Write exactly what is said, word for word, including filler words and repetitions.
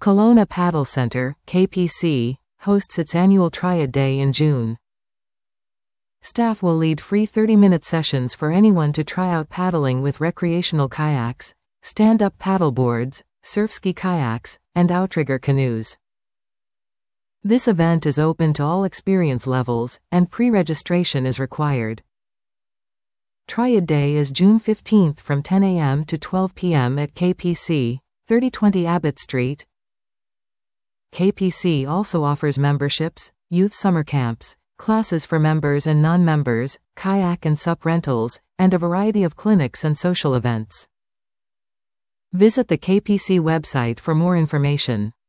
Kelowna Paddle Center, K P C, hosts its annual Triad Day in June. Staff will lead free thirty-minute sessions for anyone to try out paddling with recreational kayaks, stand-up paddleboards, surfski kayaks, and outrigger canoes. This event is open to all experience levels, and pre-registration is required. Triad Day is June fifteenth from ten a m to twelve p m at K P C, thirty twenty Abbott Street. K P C also offers memberships, youth summer camps, classes for members and non-members, kayak and sup rentals, and a variety of clinics and social events. Visit the K P C website for more information.